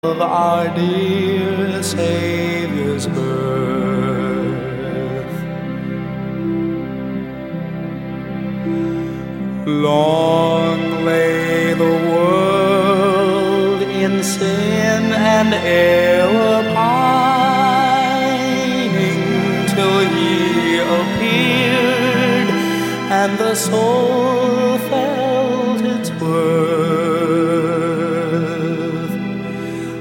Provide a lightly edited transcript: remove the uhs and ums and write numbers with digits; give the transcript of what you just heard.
of our dear Savior's birth. Long lay the world in sin and error pining, till He appeared, and the soul